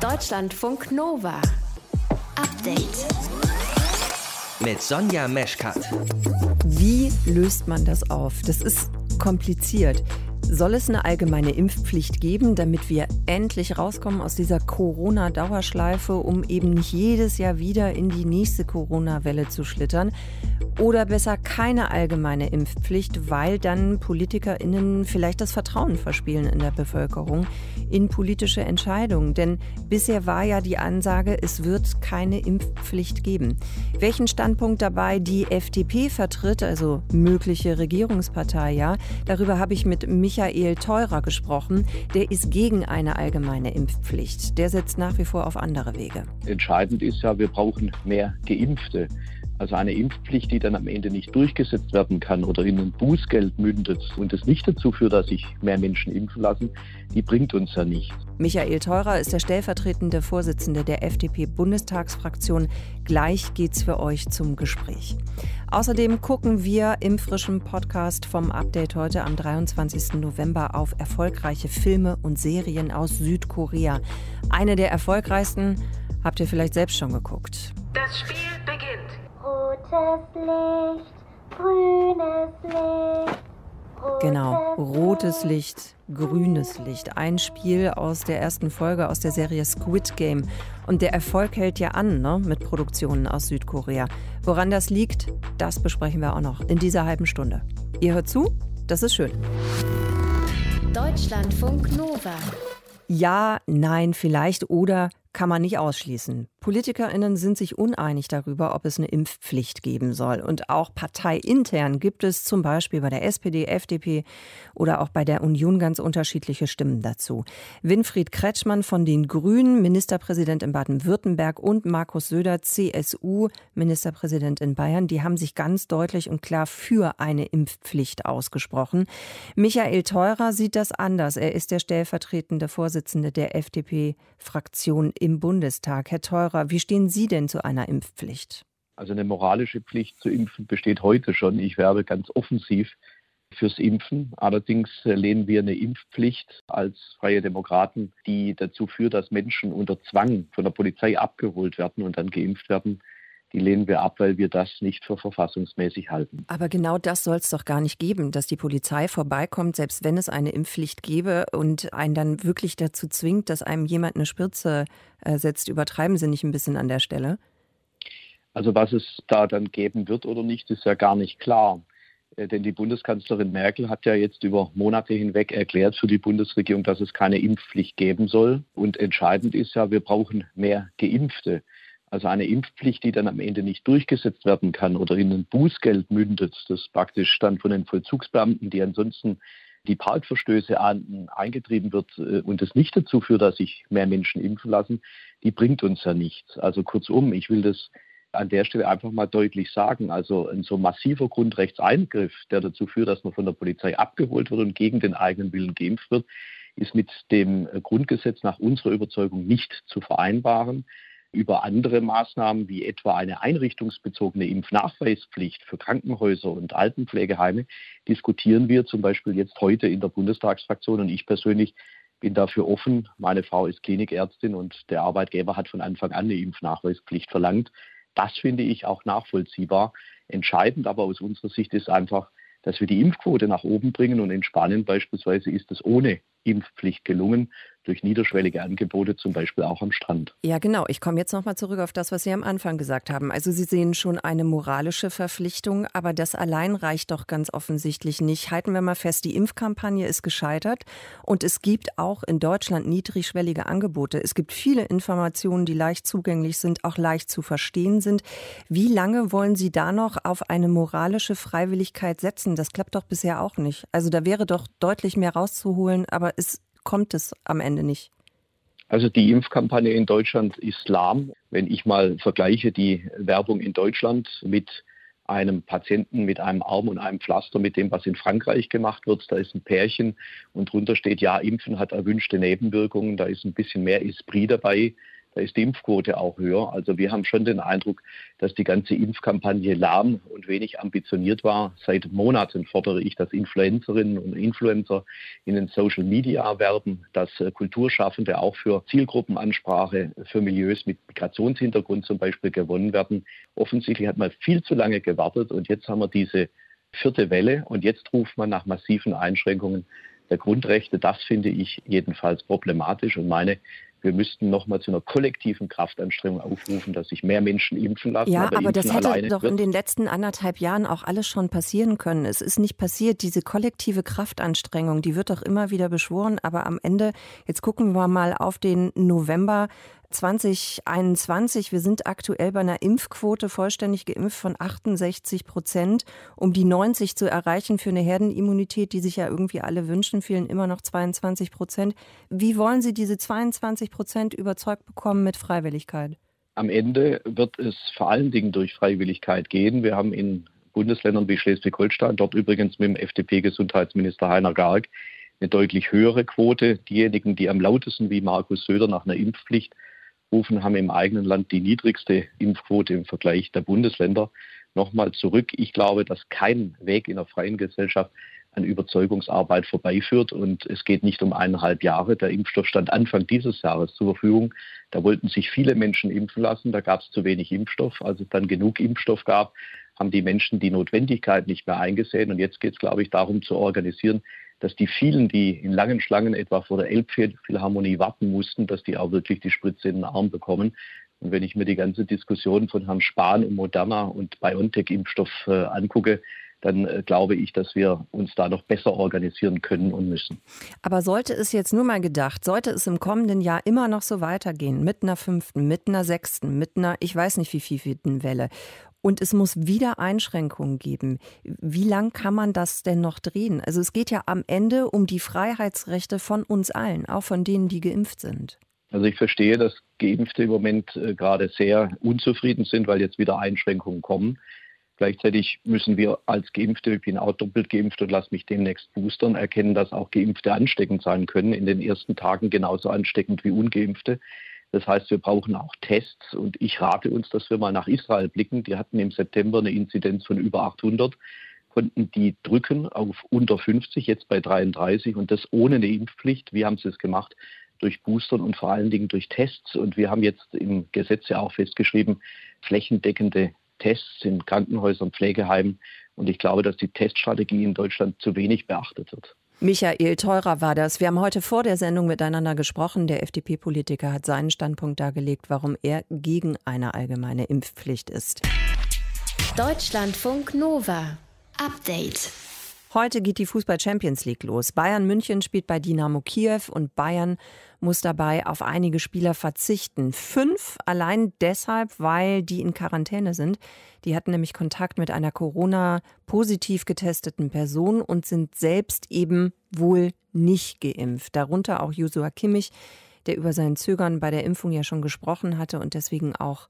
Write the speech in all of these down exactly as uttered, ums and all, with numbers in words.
Deutschlandfunk Nova. Update. Mit Sonja Meschkat. Wie löst man das auf? Das ist kompliziert. Soll es eine allgemeine Impfpflicht geben, damit wir endlich rauskommen aus dieser Corona-Dauerschleife, um eben nicht jedes Jahr wieder in die nächste Corona-Welle zu schlittern? Oder besser keine allgemeine Impfpflicht, weil dann PolitikerInnen vielleicht das Vertrauen verspielen in der Bevölkerung in politische Entscheidungen. Denn bisher war ja die Ansage, es wird keine Impfpflicht geben. Welchen Standpunkt dabei die F D P vertritt, also mögliche Regierungspartei, ja, darüber habe ich mit Michael Theurer gesprochen. Der ist gegen eine allgemeine Impfpflicht. Der setzt nach wie vor auf andere Wege. Entscheidend ist ja, wir brauchen mehr Geimpfte. Also eine Impfpflicht, die dann am Ende nicht durchgesetzt werden kann oder in ein Bußgeld mündet und es nicht dazu führt, dass sich mehr Menschen impfen lassen, die bringt uns ja nichts. Michael Theurer ist der stellvertretende Vorsitzende der F D P-Bundestagsfraktion. Gleich geht's für euch zum Gespräch. Außerdem gucken wir im frischen Podcast vom Update heute am dreiundzwanzigsten November auf erfolgreiche Filme und Serien aus Südkorea. Eine der erfolgreichsten habt ihr vielleicht selbst schon geguckt. Das Spiel beginnt. Rotes Licht, grünes Licht. Rotes Genau, rotes Licht, grünes Licht. Ein Spiel aus der ersten Folge aus der Serie Squid Game. Und der Erfolg hält ja an, ne, mit Produktionen aus Südkorea. Woran das liegt, das besprechen wir auch noch in dieser halben Stunde. Ihr hört zu? Das ist schön. Deutschlandfunk Nova. Ja, nein, vielleicht oder kann man nicht ausschließen. PolitikerInnen sind sich uneinig darüber, ob es eine Impfpflicht geben soll. Und auch parteiintern gibt es zum Beispiel bei der S P D, F D P oder auch bei der Union ganz unterschiedliche Stimmen dazu. Winfried Kretschmann von den Grünen, Ministerpräsident in Baden-Württemberg, und Markus Söder, C S U, Ministerpräsident in Bayern, die haben sich ganz deutlich und klar für eine Impfpflicht ausgesprochen. Michael Theurer sieht das anders. Er ist der stellvertretende Vorsitzende der F D P-Fraktion im Bundestag. Herr Theurer, wie stehen Sie denn zu einer Impfpflicht? Also eine moralische Pflicht zu impfen besteht heute schon. Ich werbe ganz offensiv fürs Impfen. Allerdings lehnen wir eine Impfpflicht als Freie Demokraten, die dazu führt, dass Menschen unter Zwang von der Polizei abgeholt werden und dann geimpft werden. Die lehnen wir ab, weil wir das nicht für verfassungsmäßig halten. Aber genau das soll es doch gar nicht geben, dass die Polizei vorbeikommt, selbst wenn es eine Impfpflicht gäbe und einen dann wirklich dazu zwingt, dass einem jemand eine Spritze äh, setzt. Übertreiben Sie nicht ein bisschen an der Stelle? Also was es da dann geben wird oder nicht, ist ja gar nicht klar. Äh, denn die Bundeskanzlerin Merkel hat ja jetzt über Monate hinweg erklärt für die Bundesregierung, dass es keine Impfpflicht geben soll. Und entscheidend ist ja, wir brauchen mehr Geimpfte. Also eine Impfpflicht, die dann am Ende nicht durchgesetzt werden kann oder in ein Bußgeld mündet, das praktisch dann von den Vollzugsbeamten, die ansonsten die Parkverstöße ahnden, eingetrieben wird und es nicht dazu führt, dass sich mehr Menschen impfen lassen, die bringt uns ja nichts. Also kurzum, ich will das an der Stelle einfach mal deutlich sagen. Also ein so massiver Grundrechtseingriff, der dazu führt, dass man von der Polizei abgeholt wird und gegen den eigenen Willen geimpft wird, ist mit dem Grundgesetz nach unserer Überzeugung nicht zu vereinbaren. Über andere Maßnahmen wie etwa eine einrichtungsbezogene Impfnachweispflicht für Krankenhäuser und Altenpflegeheime diskutieren wir zum Beispiel jetzt heute in der Bundestagsfraktion. Und ich persönlich bin dafür offen. Meine Frau ist Klinikärztin und der Arbeitgeber hat von Anfang an eine Impfnachweispflicht verlangt. Das finde ich auch nachvollziehbar. Entscheidend aber aus unserer Sicht ist einfach, dass wir die Impfquote nach oben bringen. Und in Spanien beispielsweise ist es ohne Impfpflicht gelungen, durch niederschwellige Angebote, zum Beispiel auch am Strand. Ja, genau. Ich komme jetzt nochmal zurück auf das, was Sie am Anfang gesagt haben. Also Sie sehen schon eine moralische Verpflichtung, aber das allein reicht doch ganz offensichtlich nicht. Halten wir mal fest, die Impfkampagne ist gescheitert und es gibt auch in Deutschland niedrigschwellige Angebote. Es gibt viele Informationen, die leicht zugänglich sind, auch leicht zu verstehen sind. Wie lange wollen Sie da noch auf eine moralische Freiwilligkeit setzen? Das klappt doch bisher auch nicht. Also da wäre doch deutlich mehr rauszuholen, aber es kommt es am Ende nicht. Also die Impfkampagne in Deutschland ist lahm. Wenn ich mal vergleiche die Werbung in Deutschland mit einem Patienten mit einem Arm und einem Pflaster mit dem, was in Frankreich gemacht wird, da ist ein Pärchen und drunter steht, ja, Impfen hat erwünschte Nebenwirkungen, da ist ein bisschen mehr Esprit dabei. da ist die Impfquote auch höher. Also wir haben schon den Eindruck, dass die ganze Impfkampagne lahm und wenig ambitioniert war. Seit Monaten fordere ich, dass Influencerinnen und Influencer in den Social Media werben, dass Kulturschaffende auch für Zielgruppenansprache, für Milieus mit Migrationshintergrund zum Beispiel gewonnen werden. Offensichtlich hat man viel zu lange gewartet und jetzt haben wir diese vierte Welle und jetzt ruft man nach massiven Einschränkungen der Grundrechte. Das finde ich jedenfalls problematisch und meine, wir müssten nochmal zu einer kollektiven Kraftanstrengung aufrufen, dass sich mehr Menschen impfen lassen. Ja, aber, aber das hätte doch wird. in den letzten anderthalb Jahren auch alles schon passieren können. Es ist nicht passiert. Diese kollektive Kraftanstrengung, die wird doch immer wieder beschworen. Aber am Ende, jetzt gucken wir mal auf den November zwanzig einundzwanzig. Wir sind aktuell bei einer Impfquote vollständig geimpft von achtundsechzig Prozent. Um die neunzig zu erreichen für eine Herdenimmunität, die sich ja irgendwie alle wünschen, fehlen immer noch zweiundzwanzig Prozent. Wie wollen Sie diese zweiundzwanzig Prozent überzeugt bekommen mit Freiwilligkeit? Am Ende wird es vor allen Dingen durch Freiwilligkeit gehen. Wir haben in Bundesländern wie Schleswig-Holstein, dort übrigens mit dem F D P-Gesundheitsminister Heiner Garg, eine deutlich höhere Quote. Diejenigen, die am lautesten wie Markus Söder nach einer Impfpflicht rufen, haben im eigenen Land die niedrigste Impfquote im Vergleich der Bundesländer. Nochmal zurück. Ich glaube, dass kein Weg in einer freien Gesellschaft an Überzeugungsarbeit vorbeiführt. Und es geht nicht um eineinhalb Jahre. Der Impfstoff stand Anfang dieses Jahres zur Verfügung. Da wollten sich viele Menschen impfen lassen. Da gab es zu wenig Impfstoff. Als es dann genug Impfstoff gab, haben die Menschen die Notwendigkeit nicht mehr eingesehen. Und jetzt geht es, glaube ich, darum zu organisieren, dass die vielen, die in langen Schlangen etwa vor der Elbphilharmonie warten mussten, dass die auch wirklich die Spritze in den Arm bekommen. Und wenn ich mir die ganze Diskussion von Herrn Spahn um Moderna und BioNTech-Impfstoff äh, angucke, dann äh, glaube ich, dass wir uns da noch besser organisieren können und müssen. Aber sollte es jetzt nur mal gedacht, sollte es im kommenden Jahr immer noch so weitergehen, mit einer fünften, mit einer sechsten, mit einer, ich weiß nicht wie vielten Welle, und es muss wieder Einschränkungen geben, wie lang kann man das denn noch drehen? Also es geht ja am Ende um die Freiheitsrechte von uns allen, auch von denen, die geimpft sind. Also ich verstehe, dass Geimpfte im Moment äh, gerade sehr unzufrieden sind, weil jetzt wieder Einschränkungen kommen. Gleichzeitig müssen wir als Geimpfte, ich bin auch doppelt geimpft und lasse mich demnächst boostern, erkennen, dass auch Geimpfte ansteckend sein können, in den ersten Tagen genauso ansteckend wie Ungeimpfte. Das heißt, wir brauchen auch Tests und ich rate uns, dass wir mal nach Israel blicken. Die hatten im September eine Inzidenz von über achthundert, konnten die drücken auf unter fünfzig, jetzt bei dreiunddreißig und das ohne eine Impfpflicht. Wie haben sie es gemacht? Durch Boostern und vor allen Dingen durch Tests. Und wir haben jetzt im Gesetz ja auch festgeschrieben, flächendeckende Tests in Krankenhäusern, Pflegeheimen. Und ich glaube, dass die Teststrategie in Deutschland zu wenig beachtet wird. Michael Theurer war das. Wir haben heute vor der Sendung miteinander gesprochen. Der F D P-Politiker hat seinen Standpunkt dargelegt, warum er gegen eine allgemeine Impfpflicht ist. Deutschlandfunk Nova. Update. Heute geht die Fußball-Champions League los. Bayern München spielt bei Dynamo Kiew und Bayern muss dabei auf einige Spieler verzichten. Fünf allein deshalb, weil die in Quarantäne sind. Die hatten nämlich Kontakt mit einer Corona-positiv getesteten Person und sind selbst eben wohl nicht geimpft. Darunter auch Joshua Kimmich, der über sein Zögern bei der Impfung ja schon gesprochen hatte und deswegen auch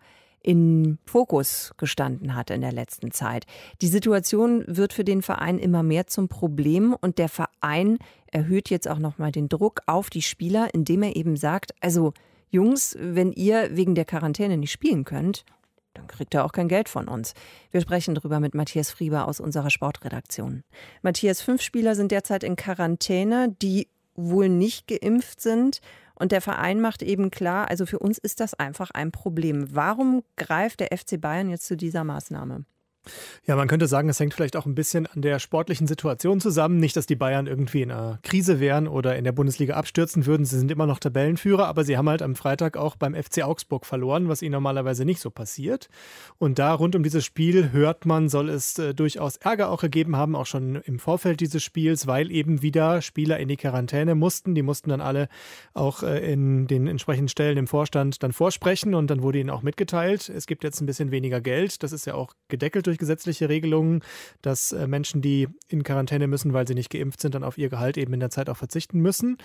in Fokus gestanden hat in der letzten Zeit. Die Situation wird für den Verein immer mehr zum Problem und der Verein erhöht jetzt auch nochmal den Druck auf die Spieler, indem er eben sagt, also Jungs, wenn ihr wegen der Quarantäne nicht spielen könnt, dann kriegt ihr auch kein Geld von uns. Wir sprechen darüber mit Matthias Frieber aus unserer Sportredaktion. Matthias, fünf Spieler sind derzeit in Quarantäne, die wohl nicht geimpft sind. Und der Verein macht eben klar, also für uns ist das einfach ein Problem. Warum greift der F C Bayern jetzt zu dieser Maßnahme? Ja, man könnte sagen, es hängt vielleicht auch ein bisschen an der sportlichen Situation zusammen. Nicht, dass die Bayern irgendwie in einer Krise wären oder in der Bundesliga abstürzen würden. Sie sind immer noch Tabellenführer, aber sie haben halt am Freitag auch beim F C Augsburg verloren, was ihnen normalerweise nicht so passiert. Und da rund um dieses Spiel hört man, soll es äh, durchaus Ärger auch gegeben haben, auch schon im Vorfeld dieses Spiels, weil eben wieder Spieler in die Quarantäne mussten. Die mussten dann alle auch äh, in den entsprechenden Stellen im Vorstand dann vorsprechen und dann wurde ihnen auch mitgeteilt, es gibt jetzt ein bisschen weniger Geld. Das ist ja auch gedeckelt durch gesetzliche Regelungen, dass äh, Menschen, die in Quarantäne müssen, weil sie nicht geimpft sind, dann auf ihr Gehalt eben in der Zeit auch verzichten müssen.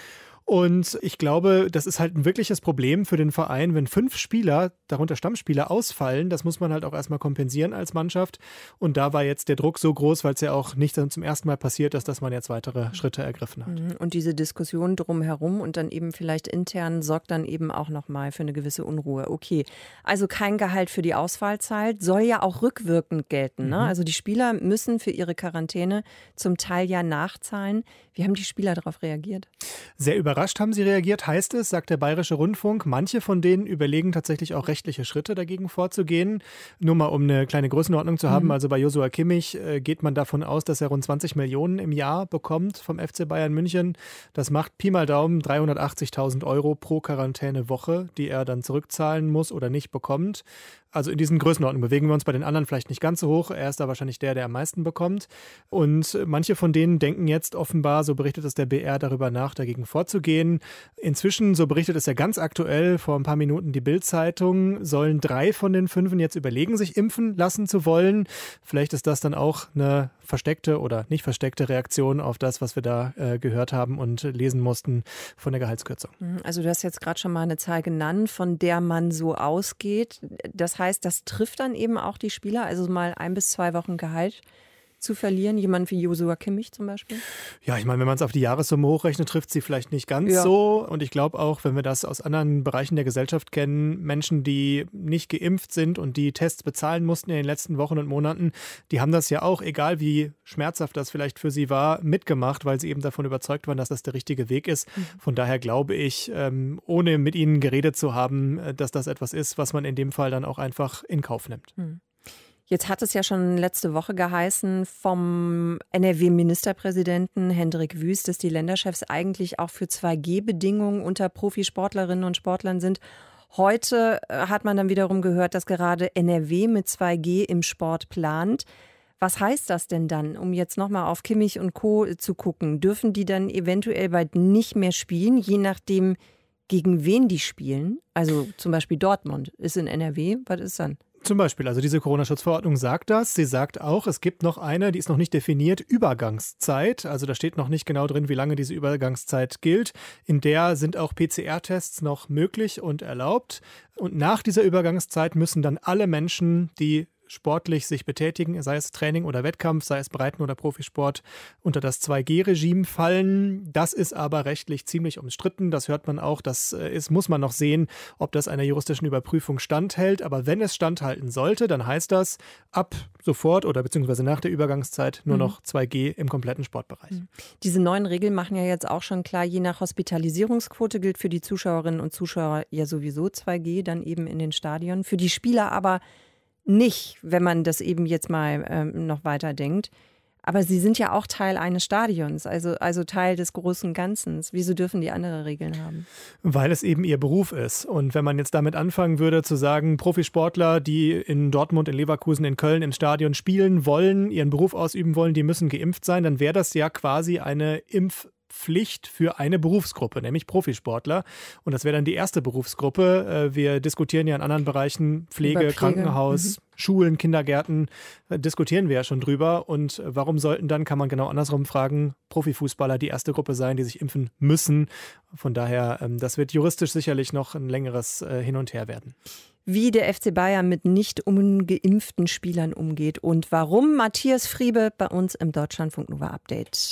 Und ich glaube, das ist halt ein wirkliches Problem für den Verein, wenn fünf Spieler, darunter Stammspieler, ausfallen. Das muss man halt auch erstmal kompensieren als Mannschaft. Und da war jetzt der Druck so groß, weil es ja auch nicht zum ersten Mal passiert ist, dass man jetzt weitere Schritte ergriffen hat. Und diese Diskussion drumherum und dann eben vielleicht intern sorgt dann eben auch nochmal für eine gewisse Unruhe. Okay, also kein Gehalt für die Ausfallzeit, soll ja auch rückwirkend gelten. Ne? Mhm. Also die Spieler müssen für ihre Quarantäne zum Teil ja nachzahlen. Wie haben die Spieler darauf reagiert? Sehr überrascht haben sie reagiert, heißt es, sagt der Bayerische Rundfunk. Manche von denen überlegen tatsächlich auch rechtliche Schritte dagegen vorzugehen. Nur mal, um eine kleine Größenordnung zu haben. Mhm. Also bei Joshua Kimmich äh, geht man davon aus, dass er rund zwanzig Millionen im Jahr bekommt vom F C Bayern München. Das macht Pi mal Daumen dreihundertachtzigtausend Euro pro Quarantänewoche, die er dann zurückzahlen muss oder nicht bekommt. Also in diesen Größenordnungen bewegen wir uns bei den anderen vielleicht nicht ganz so hoch. Er ist da wahrscheinlich der, der am meisten bekommt. Und manche von denen denken jetzt offenbar, so berichtet es der B R, darüber nach, dagegen vorzugehen. Inzwischen, so berichtet es ja ganz aktuell, vor ein paar Minuten die Bild-Zeitung, sollen drei von den fünfen jetzt überlegen, sich impfen lassen zu wollen. Vielleicht ist das dann auch eine versteckte oder nicht versteckte Reaktion auf das, was wir da äh, gehört haben und lesen mussten von der Gehaltskürzung. Also du hast jetzt gerade schon mal eine Zahl genannt, von der man so ausgeht. Das heißt, das trifft dann eben auch die Spieler, also mal ein bis zwei Wochen Gehalt zu verlieren, jemand wie Joshua Kimmich zum Beispiel? Ja, ich meine, wenn man es auf die Jahressumme hochrechnet, trifft sie vielleicht nicht ganz ja. so. Und ich glaube auch, wenn wir das aus anderen Bereichen der Gesellschaft kennen, Menschen, die nicht geimpft sind und die Tests bezahlen mussten in den letzten Wochen und Monaten, die haben das ja auch, egal wie schmerzhaft das vielleicht für sie war, mitgemacht, weil sie eben davon überzeugt waren, dass das der richtige Weg ist. Mhm. Von daher glaube ich, ohne mit ihnen geredet zu haben, dass das etwas ist, was man in dem Fall dann auch einfach in Kauf nimmt. Mhm. Jetzt hat es ja schon letzte Woche geheißen vom N R W-Ministerpräsidenten Hendrik Wüst, dass die Länderchefs eigentlich auch für zwei G Bedingungen unter Profisportlerinnen und Sportlern sind. Heute hat man dann wiederum gehört, dass gerade N R W mit zwei G im Sport plant. Was heißt das denn dann, um jetzt nochmal auf Kimmich und Co. zu gucken? Dürfen die dann eventuell bald nicht mehr spielen, je nachdem, gegen wen die spielen? Also zum Beispiel Dortmund ist in N R W. Was ist dann? Zum Beispiel, also diese Corona-Schutzverordnung sagt das. Sie sagt auch, es gibt noch eine, die ist noch nicht definiert, Übergangszeit. Also da steht noch nicht genau drin, wie lange diese Übergangszeit gilt. In der sind auch P C R-Tests noch möglich und erlaubt. Und nach dieser Übergangszeit müssen dann alle Menschen, die sportlich sich betätigen, sei es Training oder Wettkampf, sei es Breiten- oder Profisport, unter das zwei G Regime fallen. Das ist aber rechtlich ziemlich umstritten. Das hört man auch. Das ist, muss man noch sehen, ob das einer juristischen Überprüfung standhält. Aber wenn es standhalten sollte, dann heißt das ab sofort oder beziehungsweise nach der Übergangszeit nur mhm. noch zwei G im kompletten Sportbereich. Mhm. Diese neuen Regeln machen ja jetzt auch schon klar, je nach Hospitalisierungsquote gilt für die Zuschauerinnen und Zuschauer ja sowieso zwei G, dann eben in den Stadien. Für die Spieler aber nicht, wenn man das eben jetzt mal ähm, noch weiter denkt. Aber sie sind ja auch Teil eines Stadions, also, also Teil des großen Ganzen. Wieso dürfen die andere Regeln haben? Weil es eben ihr Beruf ist. Und wenn man jetzt damit anfangen würde zu sagen, Profisportler, die in Dortmund, in Leverkusen, in Köln im Stadion spielen wollen, ihren Beruf ausüben wollen, die müssen geimpft sein, dann wäre das ja quasi eine Impf- Pflicht für eine Berufsgruppe, nämlich Profisportler. Und das wäre dann die erste Berufsgruppe. Wir diskutieren ja in anderen Bereichen, Pflege, Pflege. Krankenhaus, mhm. Schulen, Kindergärten, diskutieren wir ja schon drüber. Und warum sollten dann, kann man genau andersrum fragen, Profifußballer die erste Gruppe sein, die sich impfen müssen? Von daher, das wird juristisch sicherlich noch ein längeres Hin und Her werden. Wie der F C Bayern mit nicht ungeimpften Spielern umgeht und warum, Matthias Friebe bei uns im Deutschlandfunk Nova Update.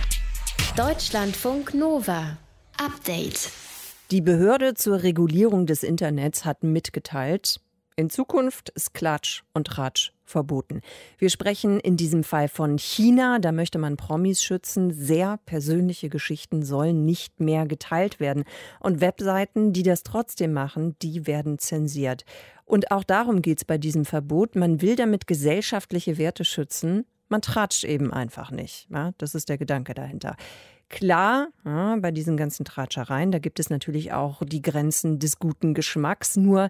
Deutschlandfunk Nova Update. Die Behörde zur Regulierung des Internets hat mitgeteilt, in Zukunft ist Klatsch und Tratsch verboten. Wir sprechen in diesem Fall von China, da möchte man Promis schützen. Sehr persönliche Geschichten sollen nicht mehr geteilt werden. Und Webseiten, die das trotzdem machen, die werden zensiert. Und auch darum geht es bei diesem Verbot. Man will damit gesellschaftliche Werte schützen. Man tratscht eben einfach nicht. Ja, das ist der Gedanke dahinter. Klar, ja, bei diesen ganzen Tratschereien, da gibt es natürlich auch die Grenzen des guten Geschmacks. Nur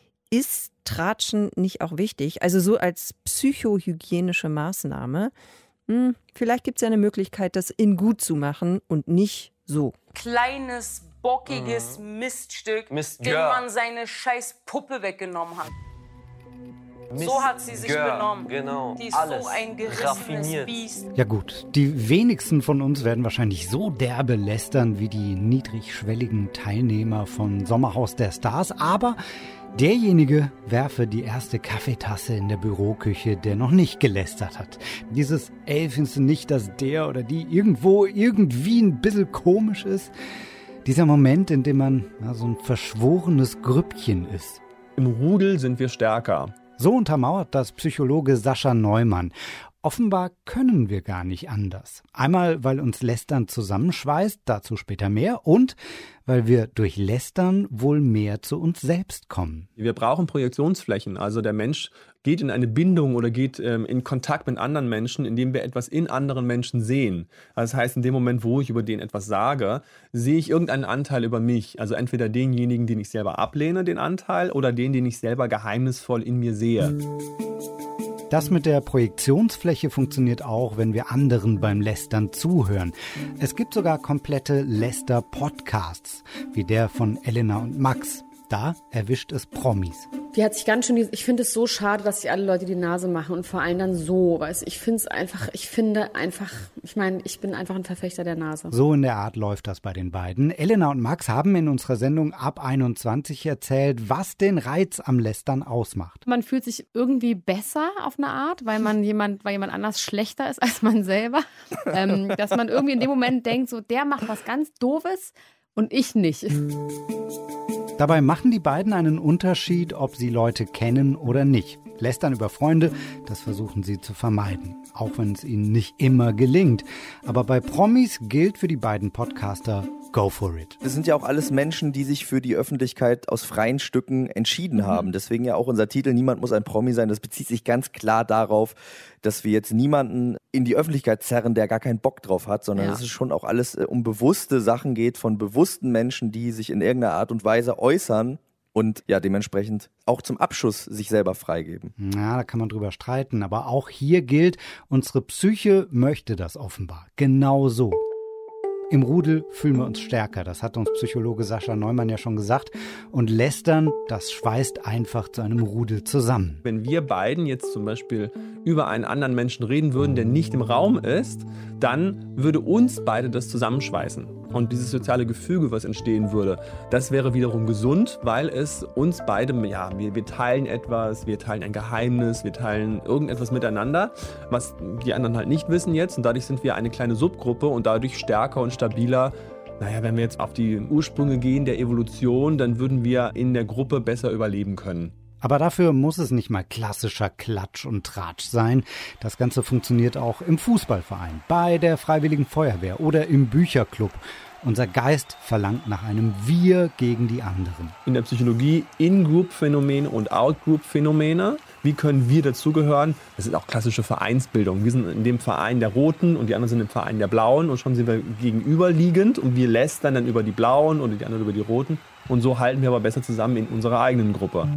ist Tratschen nicht auch wichtig? Also so als psychohygienische Maßnahme. Hm, vielleicht gibt es ja eine Möglichkeit, das in gut zu machen und nicht so. Kleines, bockiges mhm. Miststück, Mist, dem ja. man seine scheiß Puppe weggenommen hat. So hat sie sich Girl, benommen. Genau. Die ist Alles so ein gerissenes raffiniert. Biest. Ja gut, die wenigsten von uns werden wahrscheinlich so derbe lästern wie die niedrigschwelligen Teilnehmer von Sommerhaus der Stars, aber derjenige werfe die erste Kaffeetasse in der Büroküche, der noch nicht gelästert hat. Dieses, ey, findest du nicht, dass der oder die irgendwo irgendwie ein bisschen komisch ist? Dieser Moment, in dem man ja, so ein verschworenes Grüppchen ist. Im Rudel sind wir stärker. So untermauert das Psychologe Sascha Neumann. Offenbar können wir gar nicht anders. Einmal, weil uns Lästern zusammenschweißt, dazu später mehr, und weil wir durch Lästern wohl mehr zu uns selbst kommen. Wir brauchen Projektionsflächen. Also der Mensch geht in eine Bindung oder geht ähm, in Kontakt mit anderen Menschen, indem wir etwas in anderen Menschen sehen. Das heißt, in dem Moment, wo ich über den etwas sage, sehe ich irgendeinen Anteil über mich. Also entweder denjenigen, den ich selber ablehne, den Anteil, oder den, den ich selber geheimnisvoll in mir sehe. Das mit der Projektionsfläche funktioniert auch, wenn wir anderen beim Lästern zuhören. Es gibt sogar komplette Läster-Podcasts, wie der von Elena und Max. Da erwischt es Promis. Die hat sich ganz schön, ich finde es so schade, dass sich alle Leute die Nase machen und vor allem dann so, weil ich finde es einfach, ich finde einfach, ich meine, ich bin einfach ein Verfechter der Nase. So in der Art läuft das bei den beiden. Elena und Max haben in unserer Sendung Ab einundzwanzig erzählt, was den Reiz am Lästern ausmacht. Man fühlt sich irgendwie besser auf eine Art, weil man jemand, weil jemand anders schlechter ist als man selber. ähm, dass man irgendwie in dem Moment denkt, so der macht was ganz Doofes und ich nicht. Dabei machen die beiden einen Unterschied, ob sie Leute kennen oder nicht. Lästern über Freunde, das versuchen sie zu vermeiden, auch wenn es ihnen nicht immer gelingt. Aber bei Promis gilt für die beiden Podcaster, go for it. Das sind ja auch alles Menschen, die sich für die Öffentlichkeit aus freien Stücken entschieden haben. Deswegen ja auch unser Titel, Niemand muss ein Promi sein. Das bezieht sich ganz klar darauf, dass wir jetzt niemanden in die Öffentlichkeit zerren, der gar keinen Bock drauf hat, sondern dass es schon auch alles äh, um bewusste Sachen geht von bewussten Menschen, die sich in irgendeiner Art und Weise äußern und ja dementsprechend auch zum Abschuss sich selber freigeben. Ja, da kann man drüber streiten, aber auch hier gilt, unsere Psyche möchte das offenbar. Genau so. Im Rudel fühlen wir uns stärker, das hat uns Psychologe Sascha Neumann ja schon gesagt. Und Lästern, das schweißt einfach zu einem Rudel zusammen. Wenn wir beiden jetzt zum Beispiel über einen anderen Menschen reden würden, der nicht im Raum ist, dann würde uns beide das zusammenschweißen. Und dieses soziale Gefüge, was entstehen würde, das wäre wiederum gesund, weil es uns beide, ja, wir, wir teilen etwas, wir teilen ein Geheimnis, wir teilen irgendetwas miteinander, was die anderen halt nicht wissen jetzt. Und dadurch sind wir eine kleine Subgruppe und dadurch stärker und stabiler. Naja, wenn wir jetzt auf die Ursprünge gehen der Evolution, dann würden wir in der Gruppe besser überleben können. Aber dafür muss es nicht mal klassischer Klatsch und Tratsch sein. Das Ganze funktioniert auch im Fußballverein, bei der Freiwilligen Feuerwehr oder im Bücherclub. Unser Geist verlangt nach einem Wir gegen die anderen. In der Psychologie In-Group-Phänomene und Out-Group-Phänomene. Wie können wir dazugehören? Das ist auch klassische Vereinsbildung. Wir sind in dem Verein der Roten und die anderen sind im Verein der Blauen und schon sind wir gegenüberliegend und wir lästern dann über die Blauen und die anderen über die Roten. Und so halten wir aber besser zusammen in unserer eigenen Gruppe.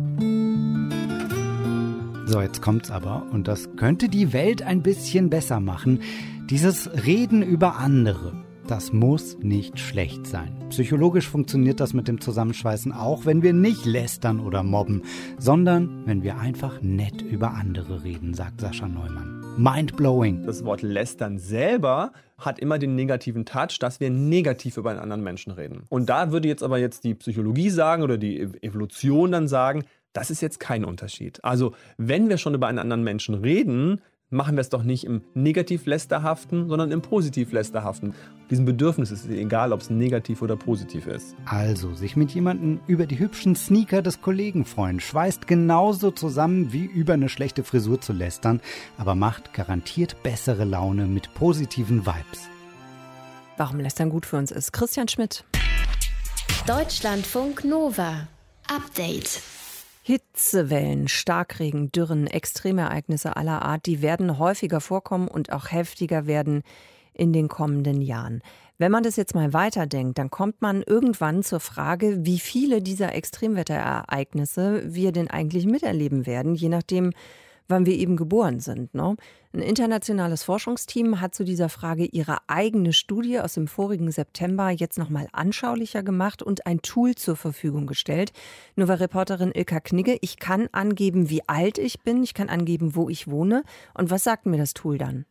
So, jetzt kommt's aber, und das könnte die Welt ein bisschen besser machen. Dieses Reden über andere, das muss nicht schlecht sein. Psychologisch funktioniert das mit dem Zusammenschweißen auch, wenn wir nicht lästern oder mobben, sondern wenn wir einfach nett über andere reden, sagt Sascha Neumann. Mindblowing. Das Wort lästern selber hat immer den negativen Touch, dass wir negativ über einen anderen Menschen reden. Und da würde jetzt aber jetzt die Psychologie sagen oder die Evolution dann sagen, das ist jetzt kein Unterschied. Also wenn wir schon über einen anderen Menschen reden, machen wir es doch nicht im Negativ-Lästerhaften, sondern im Positiv-Lästerhaften. Diesem Bedürfnis ist es egal, ob es negativ oder positiv ist. Also, sich mit jemandem über die hübschen Sneaker des Kollegen freuen, schweißt genauso zusammen wie über eine schlechte Frisur zu lästern, aber macht garantiert bessere Laune mit positiven Vibes. Warum Lästern gut für uns ist. Christian Schmidt. Deutschlandfunk Nova. Update. Hitzewellen, Starkregen, Dürren, Extremereignisse aller Art, die werden häufiger vorkommen und auch heftiger werden in den kommenden Jahren. Wenn man das jetzt mal weiterdenkt, dann kommt man irgendwann zur Frage, wie viele dieser Extremwetterereignisse wir denn eigentlich miterleben werden, je nachdem, wann wir eben geboren sind. Ne? Ein internationales Forschungsteam hat zu dieser Frage ihre eigene Studie aus dem vorigen September jetzt nochmal anschaulicher gemacht und ein Tool zur Verfügung gestellt. Nova-Reporterin Ilka Knigge, ich kann angeben, wie alt ich bin, ich kann angeben, wo ich wohne. Und was sagt mir das Tool dann?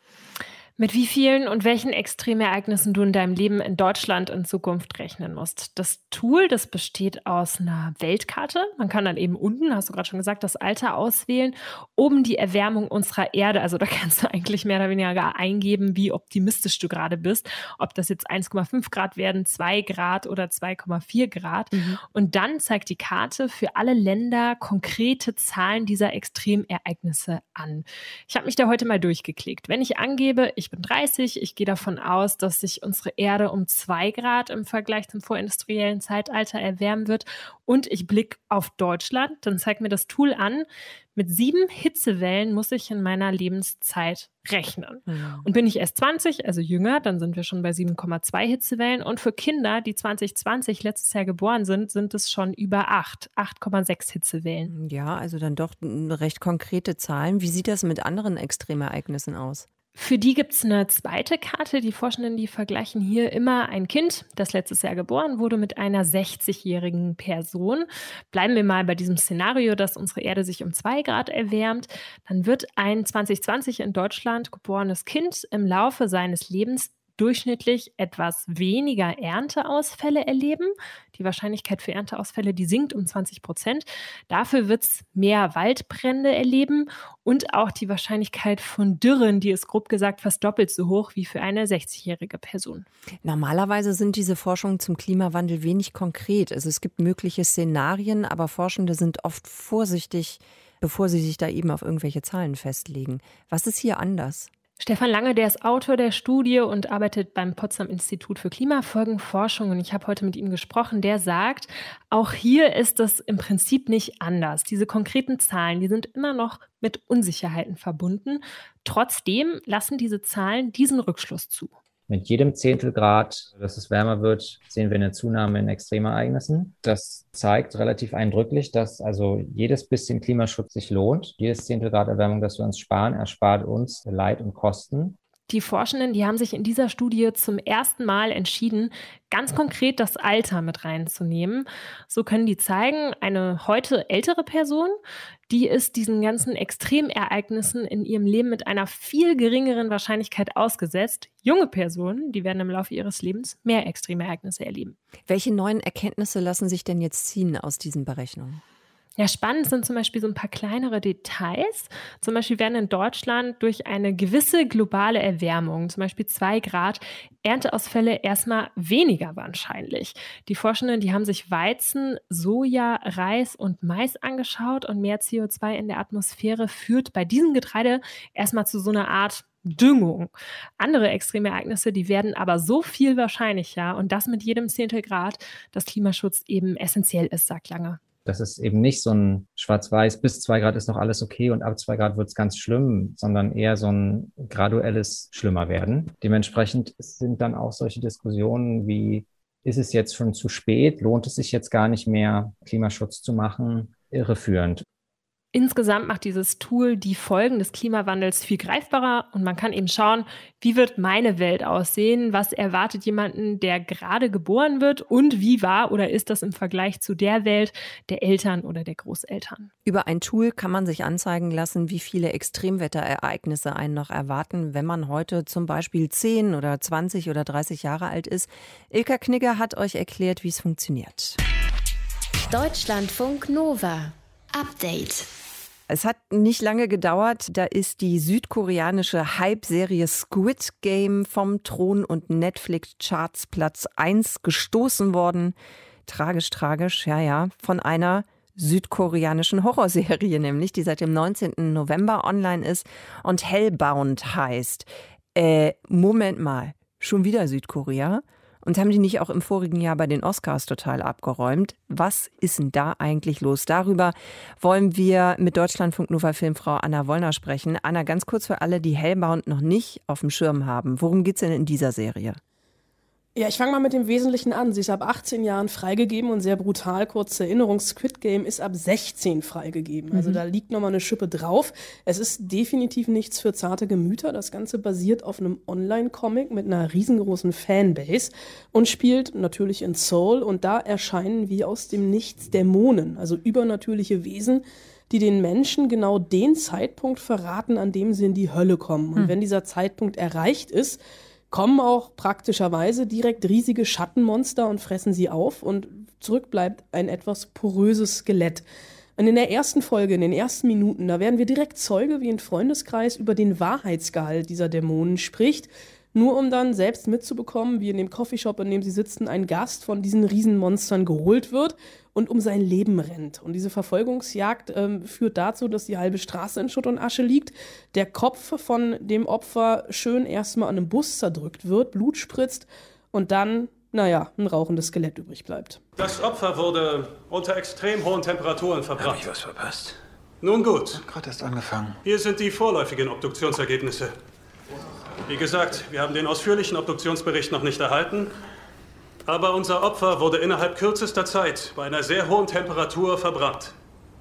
Mit wie vielen und welchen Extremereignissen du in deinem Leben in Deutschland in Zukunft rechnen musst. Das Tool, das besteht aus einer Weltkarte. Man kann dann eben unten, hast du gerade schon gesagt, das Alter auswählen. Oben die Erwärmung unserer Erde. Also da kannst du eigentlich mehr oder weniger eingeben, wie optimistisch du gerade bist. Ob das jetzt eins Komma fünf Grad werden, zwei Grad oder zwei Komma vier Grad. Mhm. Und dann zeigt die Karte für alle Länder konkrete Zahlen dieser Extremereignisse an. Ich habe mich da heute mal durchgeklickt. Wenn ich angebe, ich bin dreißig, ich gehe davon aus, dass sich unsere Erde um zwei Grad im Vergleich zum vorindustriellen Zeitalter erwärmen wird und ich blicke auf Deutschland, dann zeigt mir das Tool an, mit sieben Hitzewellen muss ich in meiner Lebenszeit rechnen. Mhm. Und bin ich erst zwanzig, also jünger, dann sind wir schon bei sieben Komma zwei Hitzewellen. Und für Kinder, die zwanzig zwanzig letztes Jahr geboren sind, sind es schon über acht, acht Komma sechs Hitzewellen. Ja, also dann doch recht konkrete Zahlen. Wie sieht das mit anderen Extremereignissen aus? Für die gibt es eine zweite Karte. Die Forschenden, die vergleichen hier immer ein Kind, das letztes Jahr geboren wurde, mit einer sechzigjährigen Person. Bleiben wir mal bei diesem Szenario, dass unsere Erde sich um zwei Grad erwärmt. Dann wird ein zwanzig zwanzig in Deutschland geborenes Kind im Laufe seines Lebens durchschnittlich etwas weniger Ernteausfälle erleben. Die Wahrscheinlichkeit für Ernteausfälle, die sinkt um zwanzig Prozent. Dafür wird es mehr Waldbrände erleben und auch die Wahrscheinlichkeit von Dürren, die ist grob gesagt fast doppelt so hoch wie für eine sechzigjährige Person. Normalerweise sind diese Forschungen zum Klimawandel wenig konkret. Also es gibt mögliche Szenarien, aber Forschende sind oft vorsichtig, bevor sie sich da eben auf irgendwelche Zahlen festlegen. Was ist hier anders? Stefan Lange, der ist Autor der Studie und arbeitet beim Potsdam Institut für Klimafolgenforschung. Und ich habe heute mit ihm gesprochen. Der sagt, auch hier ist es im Prinzip nicht anders. Diese konkreten Zahlen, die sind immer noch mit Unsicherheiten verbunden. Trotzdem lassen diese Zahlen diesen Rückschluss zu. Mit jedem Zehntelgrad, dass es wärmer wird, sehen wir eine Zunahme in Extremereignissen. Das zeigt relativ eindrücklich, dass also jedes bisschen Klimaschutz sich lohnt. Jedes Zehntelgrad Erwärmung, das wir uns sparen, erspart uns Leid und Kosten. Die Forschenden, die haben sich in dieser Studie zum ersten Mal entschieden, ganz konkret das Alter mit reinzunehmen. So können die zeigen, eine heute ältere Person, die ist diesen ganzen Extremereignissen in ihrem Leben mit einer viel geringeren Wahrscheinlichkeit ausgesetzt. Junge Personen, die werden im Laufe ihres Lebens mehr Extremereignisse erleben. Welche neuen Erkenntnisse lassen sich denn jetzt ziehen aus diesen Berechnungen? Ja, spannend sind zum Beispiel so ein paar kleinere Details. Zum Beispiel werden in Deutschland durch eine gewisse globale Erwärmung, zum Beispiel zwei Grad, Ernteausfälle erstmal weniger wahrscheinlich. Die Forschenden, die haben sich Weizen, Soja, Reis und Mais angeschaut und mehr C O zwei in der Atmosphäre führt bei diesem Getreide erstmal zu so einer Art Düngung. Andere Extremereignisse, die werden aber so viel wahrscheinlicher und das mit jedem Zehntelgrad, dass Klimaschutz eben essentiell ist, sagt Lange. Das ist eben nicht so ein Schwarz-Weiß, bis zwei Grad ist noch alles okay und ab zwei Grad wird es ganz schlimm, sondern eher so ein graduelles Schlimmerwerden. Dementsprechend sind dann auch solche Diskussionen wie, ist es jetzt schon zu spät, lohnt es sich jetzt gar nicht mehr, Klimaschutz zu machen, irreführend. Insgesamt macht dieses Tool die Folgen des Klimawandels viel greifbarer und man kann eben schauen, wie wird meine Welt aussehen, was erwartet jemanden, der gerade geboren wird und wie war oder ist das im Vergleich zu der Welt der Eltern oder der Großeltern. Über ein Tool kann man sich anzeigen lassen, wie viele Extremwetterereignisse einen noch erwarten, wenn man heute zum Beispiel zehn oder zwanzig oder dreißig Jahre alt ist. Ilka Knigge hat euch erklärt, wie es funktioniert. Deutschlandfunk Nova. Update. Es hat nicht lange gedauert, da ist die südkoreanische Hype-Serie Squid Game vom Thron und Netflix-Charts Platz eins gestoßen worden. Tragisch, tragisch, ja, ja, von einer südkoreanischen Horrorserie nämlich, die seit dem neunzehnten November online ist und Hellbound heißt. Äh, Moment mal, schon wieder Südkorea? Und haben die nicht auch im vorigen Jahr bei den Oscars total abgeräumt? Was ist denn da eigentlich los? Darüber wollen wir mit Deutschlandfunk Nova Filmfrau Anna Wollner sprechen. Anna, ganz kurz für alle, die Hellbound noch nicht auf dem Schirm haben. Worum geht's denn in dieser Serie? Ja, ich fange mal mit dem Wesentlichen an. Sie ist ab achtzehn Jahren freigegeben und sehr brutal, kurze Erinnerung, Squid Game ist ab sechzehn freigegeben. Also mhm. da liegt nochmal eine Schippe drauf. Es ist definitiv nichts für zarte Gemüter. Das Ganze basiert auf einem Online-Comic mit einer riesengroßen Fanbase und spielt natürlich in Seoul. Und da erscheinen wie aus dem Nichts Dämonen, also übernatürliche Wesen, die den Menschen genau den Zeitpunkt verraten, an dem sie in die Hölle kommen. Und mhm. wenn dieser Zeitpunkt erreicht ist, kommen auch praktischerweise direkt riesige Schattenmonster und fressen sie auf und zurück bleibt ein etwas poröses Skelett. Und in der ersten Folge, in den ersten Minuten, da werden wir direkt Zeuge, wie ein Freundeskreis über den Wahrheitsgehalt dieser Dämonen spricht, nur um dann selbst mitzubekommen, wie in dem Coffeeshop, in dem sie sitzen, ein Gast von diesen Riesenmonstern geholt wird und um sein Leben rennt. Und diese Verfolgungsjagd ähm, führt dazu, dass die halbe Straße in Schutt und Asche liegt, der Kopf von dem Opfer schön erstmal an einem Bus zerdrückt wird, Blut spritzt und dann, naja, ein rauchendes Skelett übrig bleibt. Das Opfer wurde unter extrem hohen Temperaturen verbrannt. Hab ich was verpasst? Nun gut. Gerade erst angefangen. Hier sind die vorläufigen Obduktionsergebnisse. Wie gesagt, wir haben den ausführlichen Obduktionsbericht noch nicht erhalten, aber unser Opfer wurde innerhalb kürzester Zeit bei einer sehr hohen Temperatur verbrannt.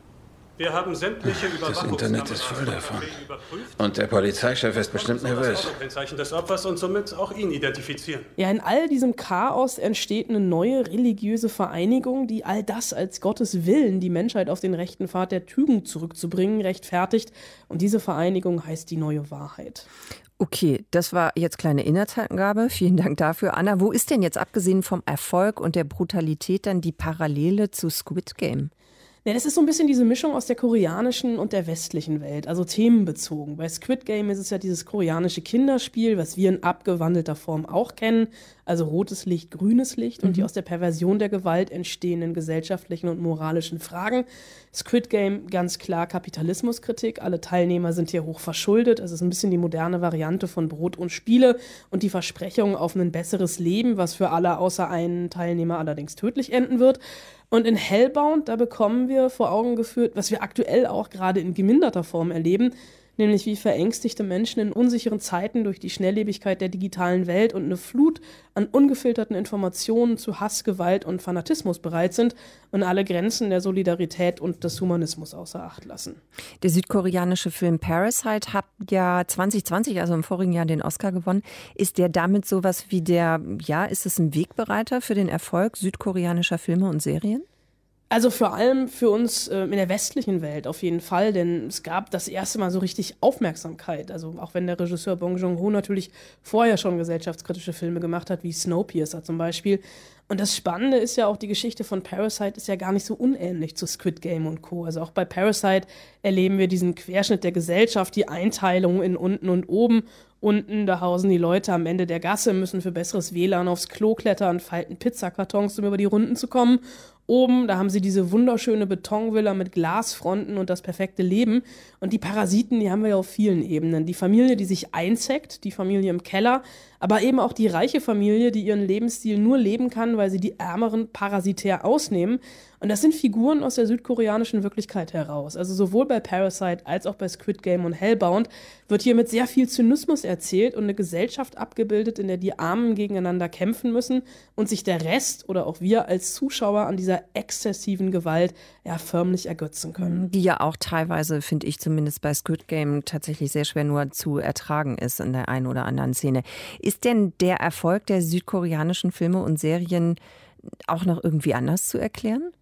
Wir haben sämtliche Das Internet ist voll davon. Und der Polizeichef ist bestimmt nervös. Kennzeichen des Opfers und somit auch ihn identifizieren. Ja, in all diesem Chaos entsteht eine neue religiöse Vereinigung, die all das als Gottes Willen, die Menschheit auf den rechten Pfad der Tugend zurückzubringen, rechtfertigt. Und diese Vereinigung heißt die Neue Wahrheit. Okay, das war jetzt kleine Inhaltsangabe. Vielen Dank dafür. Anna, wo ist denn jetzt abgesehen vom Erfolg und der Brutalität dann die Parallele zu Squid Game? Ja, das ist so ein bisschen diese Mischung aus der koreanischen und der westlichen Welt, also themenbezogen. Bei Squid Game ist es ja dieses koreanische Kinderspiel, was wir in abgewandelter Form auch kennen, also rotes Licht, grünes Licht und die aus der Perversion der Gewalt entstehenden gesellschaftlichen und moralischen Fragen. Squid Game, ganz klar Kapitalismuskritik, alle Teilnehmer sind hier hoch verschuldet, es ist ein bisschen die moderne Variante von Brot und Spiele und die Versprechung auf ein besseres Leben, was für alle außer einen Teilnehmer allerdings tödlich enden wird. Und in Hellbound, da bekommen wir vor Augen geführt, was wir aktuell auch gerade in geminderter Form erleben, nämlich wie verängstigte Menschen in unsicheren Zeiten durch die Schnelllebigkeit der digitalen Welt und eine Flut an ungefilterten Informationen zu Hass, Gewalt und Fanatismus bereit sind und alle Grenzen der Solidarität und des Humanismus außer Acht lassen. Der südkoreanische Film Parasite hat ja zwanzig zwanzig, also im vorigen Jahr, den Oscar gewonnen. Ist der damit sowas wie der, ja, ist es ein Wegbereiter für den Erfolg südkoreanischer Filme und Serien? Also vor allem für uns äh, in der westlichen Welt auf jeden Fall, denn es gab das erste Mal so richtig Aufmerksamkeit. Also auch wenn der Regisseur Bong Joon-ho natürlich vorher schon gesellschaftskritische Filme gemacht hat, wie Snowpiercer zum Beispiel. Und das Spannende ist ja auch, die Geschichte von Parasite ist ja gar nicht so unähnlich zu Squid Game und Co. Also auch bei Parasite erleben wir diesen Querschnitt der Gesellschaft, die Einteilung in unten und oben. Unten, da hausen die Leute am Ende der Gasse, müssen für besseres W L A N aufs Klo klettern, falten Pizzakartons, um über die Runden zu kommen. Oben, da haben sie diese wunderschöne Betonvilla mit Glasfronten und das perfekte Leben. Und die Parasiten, die haben wir ja auf vielen Ebenen. Die Familie, die sich einzeckt, die Familie im Keller, aber eben auch die reiche Familie, die ihren Lebensstil nur leben kann, weil sie die Ärmeren parasitär ausnehmen. Und das sind Figuren aus der südkoreanischen Wirklichkeit heraus. Also sowohl bei Parasite als auch bei Squid Game und Hellbound wird hier mit sehr viel Zynismus erzählt und eine Gesellschaft abgebildet, in der die Armen gegeneinander kämpfen müssen und sich der Rest oder auch wir als Zuschauer an dieser exzessiven Gewalt ja förmlich ergötzen können. Die ja auch teilweise, finde ich zumindest bei Squid Game, tatsächlich sehr schwer nur zu ertragen ist in der einen oder anderen Szene. Ist denn der Erfolg der südkoreanischen Filme und Serien auch noch irgendwie anders zu erklären?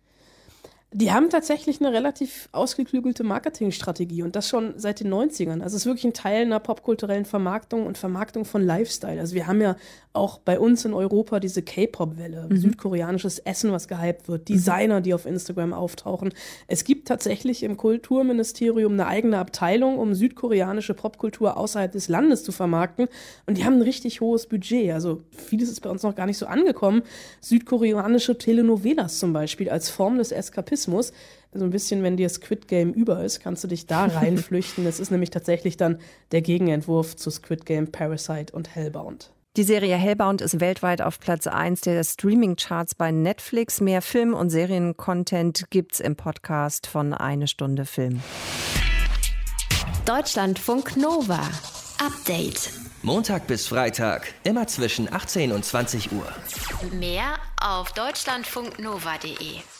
Die haben tatsächlich eine relativ ausgeklügelte Marketingstrategie und das schon seit den neunzigern. Also es ist wirklich ein Teil einer popkulturellen Vermarktung und Vermarktung von Lifestyle. Also wir haben ja auch bei uns in Europa diese K-Pop-Welle, mhm. südkoreanisches Essen, was gehypt wird, Designer, die auf Instagram auftauchen. Es gibt tatsächlich im Kulturministerium eine eigene Abteilung, um südkoreanische Popkultur außerhalb des Landes zu vermarkten und die haben ein richtig hohes Budget. Also vieles ist bei uns noch gar nicht so angekommen. Südkoreanische Telenovelas zum Beispiel als Form des Eskapismus. Also ein bisschen, wenn dir Squid Game über ist, kannst du dich da reinflüchten. Das ist nämlich tatsächlich dann der Gegenentwurf zu Squid Game, Parasite und Hellbound. Die Serie Hellbound ist weltweit auf Platz eins der Streaming-Charts bei Netflix. Mehr Film- und Serien-Content gibt's im Podcast von Eine Stunde Film. Deutschlandfunk Nova. Update. Montag bis Freitag, immer zwischen achtzehn und zwanzig Uhr. Mehr auf deutschlandfunknova punkt de.